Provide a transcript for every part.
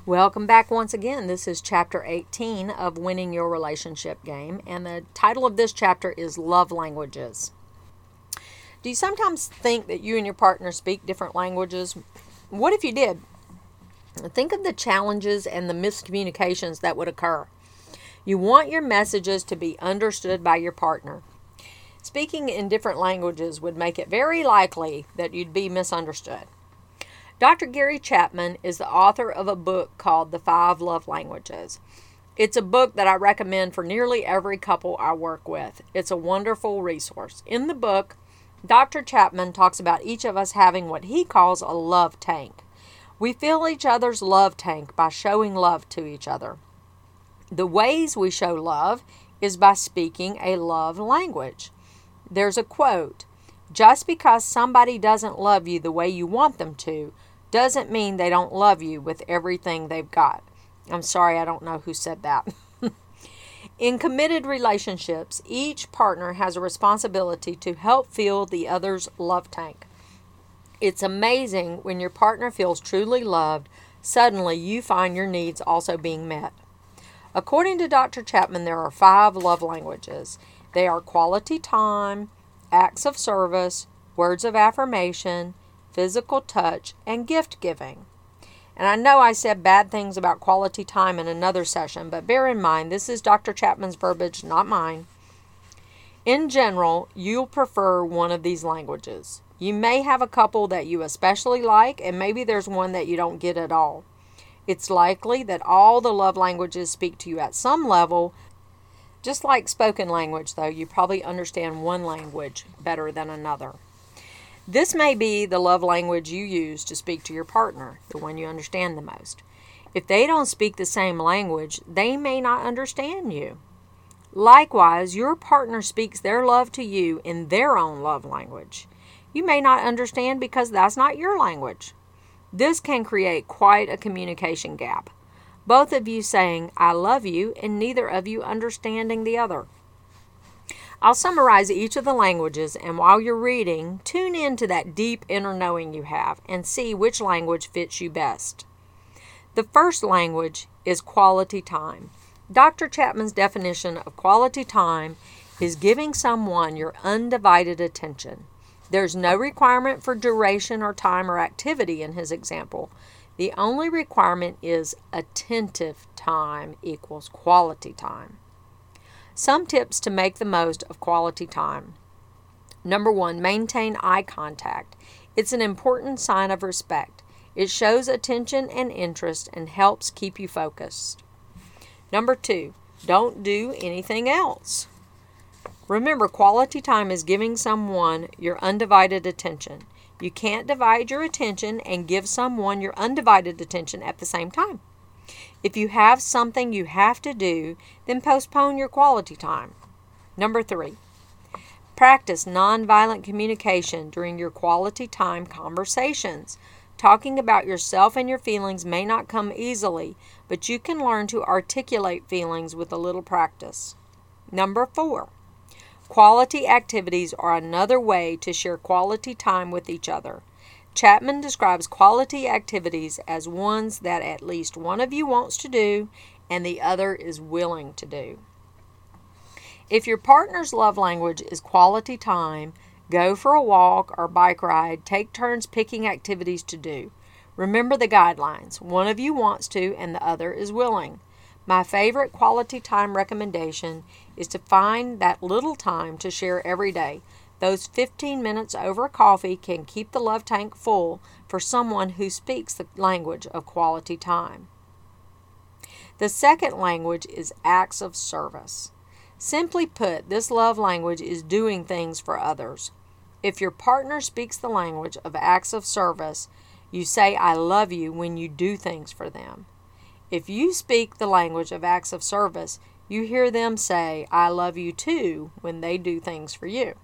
Welcome back once again. This is chapter 18 of Winning Your Relationship Game, and the title of this chapter is Love Languages. Do you sometimes think that you and your partner speak different languages? What if you did? Think of the challenges and the miscommunications that would occur. You want your messages to be understood by your partner. Speaking in different languages would make it very likely that you'd be misunderstood. Dr. Gary Chapman is the author of a book called The 5 Love Languages. It's a book that I recommend for nearly every couple I work with. It's a wonderful resource. In the book, Dr. Chapman talks about each of us having what he calls a love tank. We fill each other's love tank by showing love to each other. The ways we show love is by speaking a love language. There's a quote, "Just because somebody doesn't love you the way you want them to, doesn't mean they don't love you with everything they've got." I'm sorry, I don't know who said that. In committed relationships, each partner has a responsibility to help fill the other's love tank. It's amazing when your partner feels truly loved, suddenly you find your needs also being met. According to Dr. Chapman, there are 5 love languages. They are quality time, acts of service, words of affirmation, physical touch, and gift giving. And I know I said bad things about quality time in another session, but bear in mind, this is Dr. Chapman's verbiage, not mine. In general, you'll prefer one of these languages. You may have a couple that you especially like, and maybe there's one that you don't get at all. It's likely that all the love languages speak to you at some level. Just like spoken language, though, you probably understand one language better than another. This may be the love language you use to speak to your partner, the one you understand the most. If they don't speak the same language, they may not understand you. Likewise, your partner speaks their love to you in their own love language. You may not understand because that's not your language. This can create quite a communication gap. Both of you saying, "I love you," and neither of you understanding the other. I'll summarize each of the languages, and while you're reading, tune in to that deep inner knowing you have and see which language fits you best. The first language is quality time. Dr. Chapman's definition of quality time is giving someone your undivided attention. There's no requirement for duration or time or activity in his example. The only requirement is attentive time equals quality time. Some tips to make the most of quality time. Number 1, maintain eye contact. It's an important sign of respect. It shows attention and interest and helps keep you focused. Number 2, don't do anything else. Remember, quality time is giving someone your undivided attention. You can't divide your attention and give someone your undivided attention at the same time. If you have something you have to do, then postpone your quality time. Number 3, practice nonviolent communication during your quality time conversations. Talking about yourself and your feelings may not come easily, but you can learn to articulate feelings with a little practice. Number 4, quality activities are another way to share quality time with each other. Chapman describes quality activities as ones that at least one of you wants to do and the other is willing to do. If your partner's love language is quality time, go for a walk or bike ride, take turns picking activities to do. Remember the guidelines. One of you wants to and the other is willing. My favorite quality time recommendation is to find that little time to share every day. Those 15 minutes over coffee can keep the love tank full for someone who speaks the language of quality time. The second language is acts of service. Simply put, this love language is doing things for others. If your partner speaks the language of acts of service, you say "I love you" when you do things for them. If you speak the language of acts of service, you hear them say "I love you too" when they do things for you.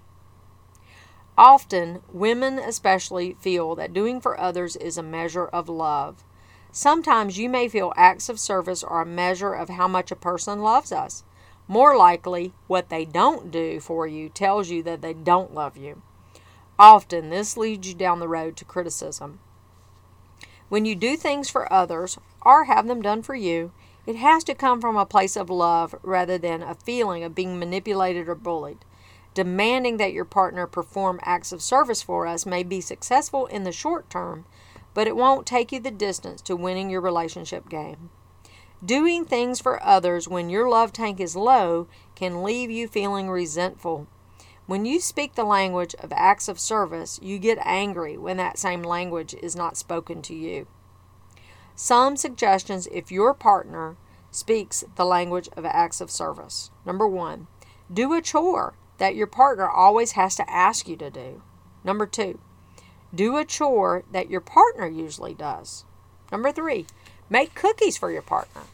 Often, women especially feel that doing for others is a measure of love. Sometimes you may feel acts of service are a measure of how much a person loves us. More likely, what they don't do for you tells you that they don't love you. Often, this leads you down the road to criticism. When you do things for others or have them done for you, it has to come from a place of love rather than a feeling of being manipulated or bullied. Demanding that your partner perform acts of service for us may be successful in the short term, but it won't take you the distance to winning your relationship game. Doing things for others when your love tank is low can leave you feeling resentful. When you speak the language of acts of service, you get angry when that same language is not spoken to you. Some suggestions if your partner speaks the language of acts of service. Number 1, do a chore that your partner always has to ask you to do. Number 2, do a chore that your partner usually does. Number 3, make cookies for your partner.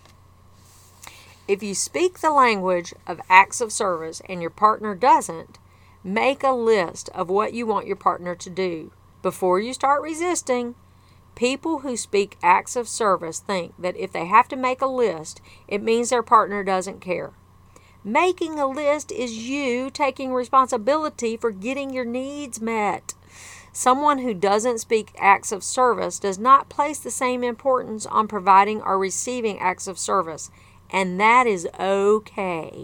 If you speak the language of acts of service and your partner doesn't, make a list of what you want your partner to do. Before you start resisting, people who speak acts of service think that if they have to make a list, it means their partner doesn't care. Making a list is you taking responsibility for getting your needs met. Someone who doesn't speak acts of service does not place the same importance on providing or receiving acts of service, and that is okay.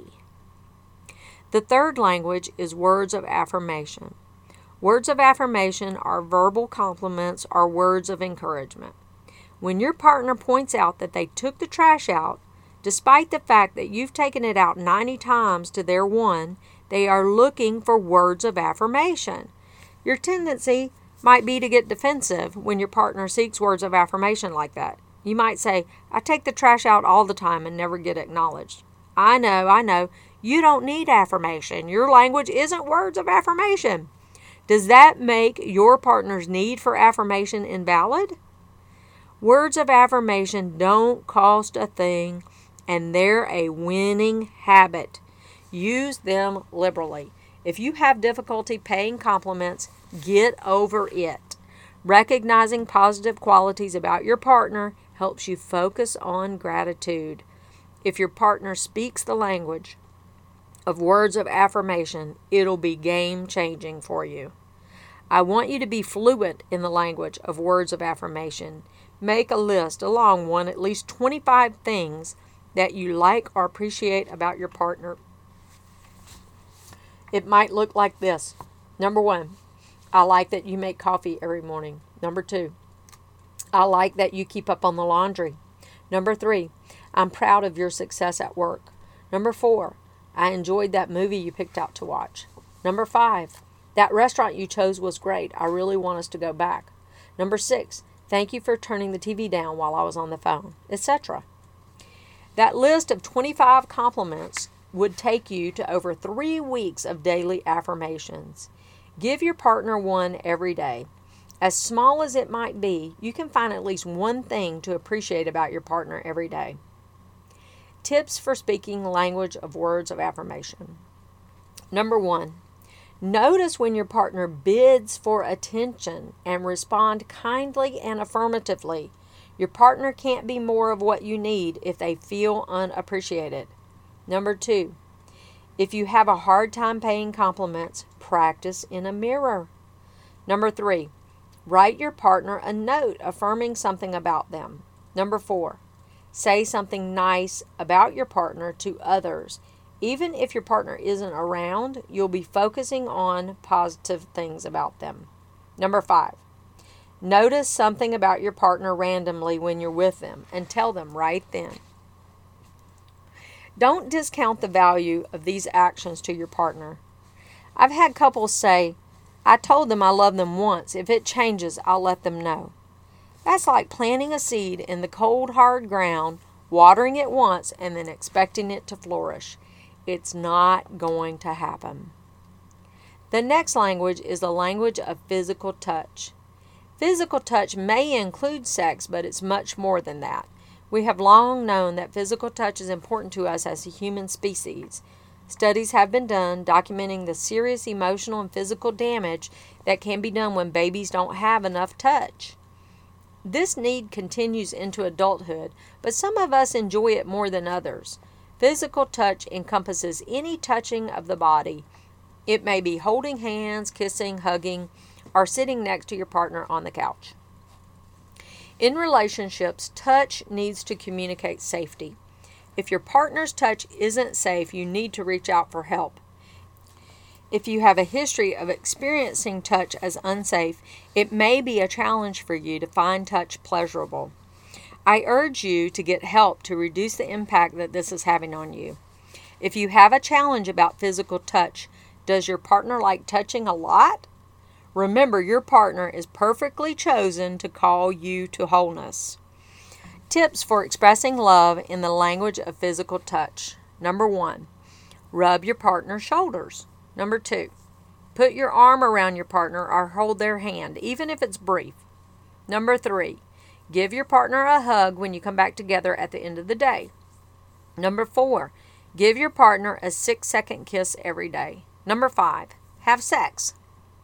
The third language is words of affirmation. Words of affirmation are verbal compliments or words of encouragement. When your partner points out that they took the trash out, despite the fact that you've taken it out 90 times to their 1, they are looking for words of affirmation. Your tendency might be to get defensive when your partner seeks words of affirmation like that. You might say, I take the trash out all the time and never get acknowledged. I know. You don't need affirmation. Your language isn't words of affirmation. Does that make your partner's need for affirmation invalid? Words of affirmation don't cost a thing, and they're a winning habit. Use them liberally. If you have difficulty paying compliments, get over it. Recognizing positive qualities about your partner helps you focus on gratitude. If your partner speaks the language of words of affirmation, it'll be game-changing for you. I want you to be fluent in the language of words of affirmation. Make a list, a long one, at least 25 things that you like or appreciate about your partner. It might look like this. Number 1, I like that you make coffee every morning. Number 2, I like that you keep up on the laundry. Number 3, I'm proud of your success at work. Number 4, I enjoyed that movie you picked out to watch. Number 5, that restaurant you chose was great. I really want us to go back. Number 6, thank you for turning the TV down while I was on the phone, etc. That list of 25 compliments would take you to over 3 weeks of daily affirmations. Give your partner one every day. As small as it might be, you can find at least one thing to appreciate about your partner every day. Tips for speaking the language of words of affirmation. Number 1, notice when your partner bids for attention and respond kindly and affirmatively. Your partner can't be more of what you need if they feel unappreciated. Number 2, if you have a hard time paying compliments, practice in a mirror. Number 3, write your partner a note affirming something about them. Number 4, say something nice about your partner to others. Even if your partner isn't around, you'll be focusing on positive things about them. Number 5, notice something about your partner randomly when you're with them and tell them right then. Don't discount the value of these actions to your partner. I've had couples say, I told them I love them once. If it changes, I'll let them know. That's like planting a seed in the cold, hard ground, watering it once, and then expecting it to flourish. It's not going to happen. The next language is the language of physical touch. Physical touch may include sex, but it's much more than that. We have long known that physical touch is important to us as a human species. Studies have been done documenting the serious emotional and physical damage that can be done when babies don't have enough touch. This need continues into adulthood, but some of us enjoy it more than others. Physical touch encompasses any touching of the body. It may be holding hands, kissing, hugging, or sitting next to your partner on the couch. In relationships, touch needs to communicate safety. If your partner's touch isn't safe, you need to reach out for help. If you have a history of experiencing touch as unsafe, it may be a challenge for you to find touch pleasurable. I urge you to get help to reduce the impact that this is having on you. If you have a challenge about physical touch, does your partner like touching a lot? Remember, your partner is perfectly chosen to call you to wholeness. Tips for expressing love in the language of physical touch. Number 1, rub your partner's shoulders. Number 2, put your arm around your partner or hold their hand, even if it's brief. Number 3, give your partner a hug when you come back together at the end of the day. Number 4, give your partner a 6-second kiss every day. Number 5, have sex.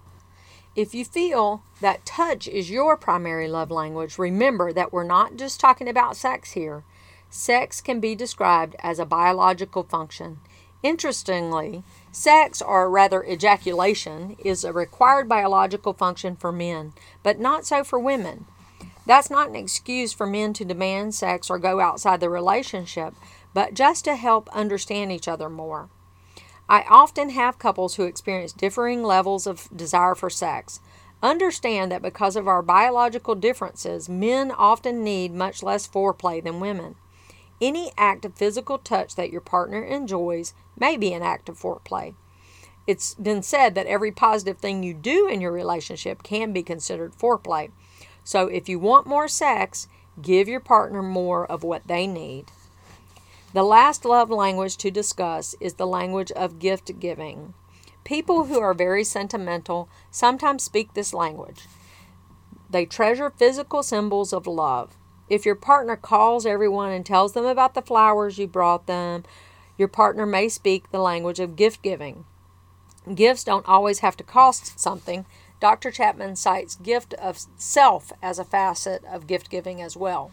If you feel that touch is your primary love language, remember that we're not just talking about sex here. Sex can be described as a biological function. Interestingly, sex, or rather ejaculation, is a required biological function for men, but not so for women. That's not an excuse for men to demand sex or go outside the relationship, but just to help understand each other more. I often have couples who experience differing levels of desire for sex. Understand that because of our biological differences, men often need much less foreplay than women. Any act of physical touch that your partner enjoys may be an act of foreplay. It's been said that every positive thing you do in your relationship can be considered foreplay. So if you want more sex, give your partner more of what they need. The last love language to discuss is the language of gift giving. People who are very sentimental sometimes speak this language. They treasure physical symbols of love. If your partner calls everyone and tells them about the flowers you brought them, your partner may speak the language of gift giving. Gifts don't always have to cost something. Dr. Chapman cites gift of self as a facet of gift giving as well.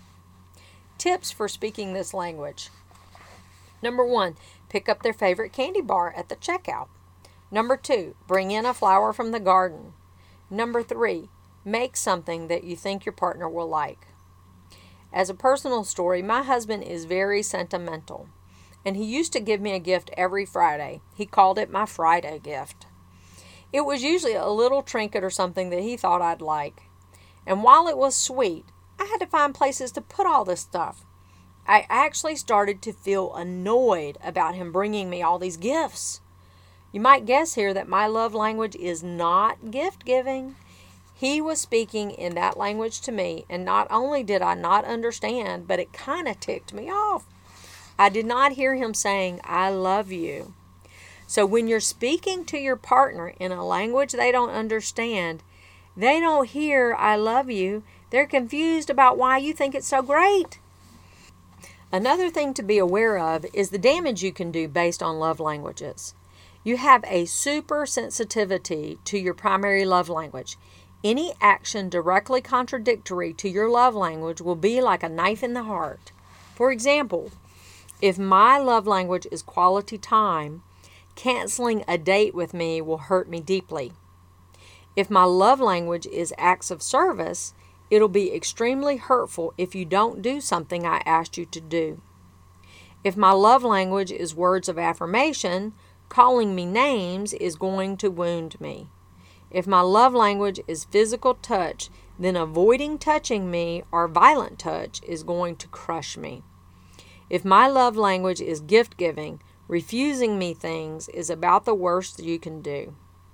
Tips for speaking this language. Number 1, pick up their favorite candy bar at the checkout. Number 2, bring in a flower from the garden. Number 3, make something that you think your partner will like. As a personal story, my husband is very sentimental, and he used to give me a gift every Friday. He called it my Friday gift. It was usually a little trinket or something that he thought I'd like. And while it was sweet, I had to find places to put all this stuff. I actually started to feel annoyed about him bringing me all these gifts. You might guess here that my love language is not gift giving. He was speaking in that language to me, and not only did I not understand, but it kind of ticked me off. I did not hear him saying, "I love you." So when you're speaking to your partner in a language they don't understand, they don't hear "I love you." They're confused about why you think it's so great. Another thing to be aware of is the damage you can do based on love languages. You have a super sensitivity to your primary love language. Any action directly contradictory to your love language will be like a knife in the heart. For example, if my love language is quality time, canceling a date with me will hurt me deeply. If my love language is acts of service, it'll be extremely hurtful if you don't do something I asked you to do. If my love language is words of affirmation, calling me names is going to wound me. If my love language is physical touch, then avoiding touching me or violent touch is going to crush me. If my love language is gift giving, refusing me things is about the worst you can do.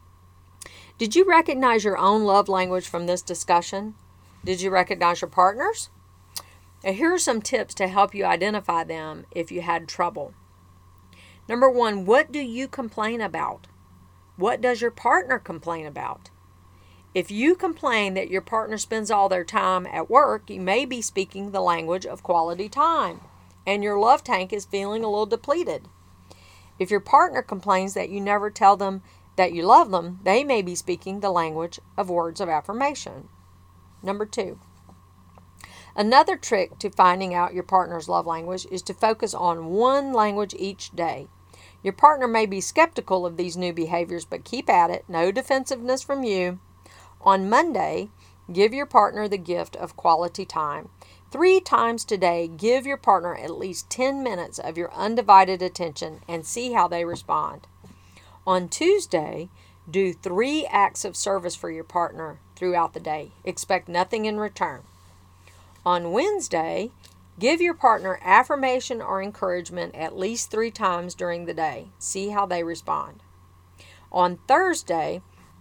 Did you recognize your own love language from this discussion? Did you recognize your partner's? Now, here are some tips to help you identify them if you had trouble. Number 1, what do you complain about? What does your partner complain about? If you complain that your partner spends all their time at work, you may be speaking the language of quality time, and your love tank is feeling a little depleted. If your partner complains that you never tell them that you love them, they may be speaking the language of words of affirmation. Number 2, another trick to finding out your partner's love language is to focus on one language each day. Your partner may be skeptical of these new behaviors, but keep at it. No defensiveness from you. On Monday, Give your partner the gift of quality time. 3 times today, give your partner at least 10 minutes of your undivided attention and see how they respond. On Tuesday, do 3 acts of service for your partner throughout the day. Expect nothing in return. On Wednesday, give your partner affirmation or encouragement at least 3 times during the day. See how they respond. On Thursday,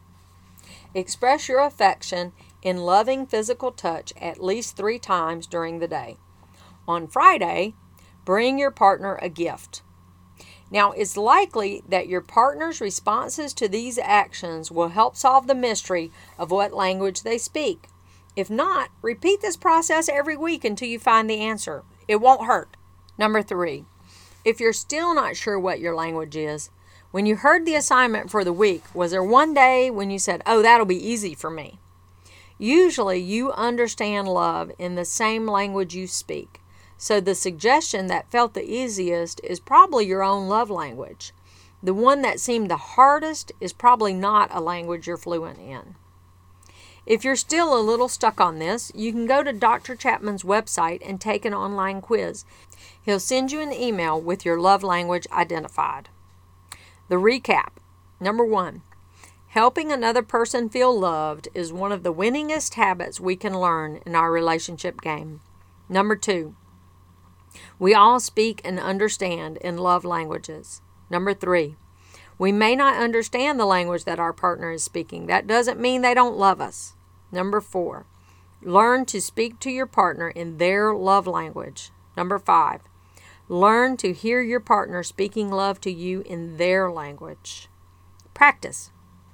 express your affection in loving physical touch at least 3 times during the day. On Friday, bring your partner a gift. Now, it's likely that your partner's responses to these actions will help solve the mystery of what language they speak. If not, repeat this process every week until you find the answer. It won't hurt. Number 3, if you're still not sure what your language is, when you heard the assignment for the week, was there one day when you said, "Oh, that'll be easy for me"? Usually you understand love in the same language you speak. So the suggestion that felt the easiest is probably your own love language. The one that seemed the hardest is probably not a language you're fluent in. If you're still a little stuck on this, you can go to Dr. Chapman's website and take an online quiz. He'll send you an email with your love language identified. The recap. Number 1. Helping another person feel loved is one of the winningest habits we can learn in our relationship game. Number 2. We all speak and understand in love languages. Number 3. We may not understand the language that our partner is speaking. That doesn't mean they don't love us. Number 4. Learn to speak to your partner in their love language. Number 5. Learn to hear your partner speaking love to you in their language. Practice.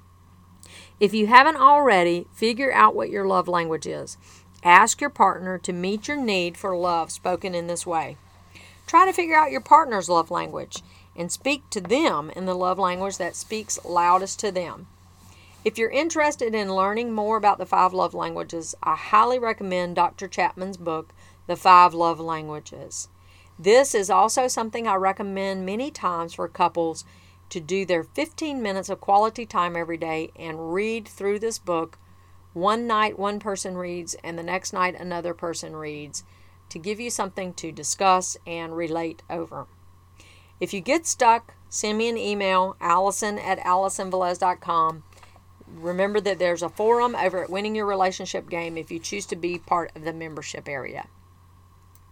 If you haven't already, figure out what your love language is. Ask your partner to meet your need for love spoken in this way. Try to figure out your partner's love language and speak to them in the love language that speaks loudest to them. If you're interested in learning more about the 5 love languages, I highly recommend Dr. Chapman's book, The 5 Love Languages. This is also something I recommend many times for couples to do their 15 minutes of quality time every day and read through this book. One night one person reads and the next night another person reads to give you something to discuss and relate over. If you get stuck, send me an email, allison@allisonvelez.com. Remember that there's a forum over at Winning Your Relationship Game if you choose to be part of the membership area.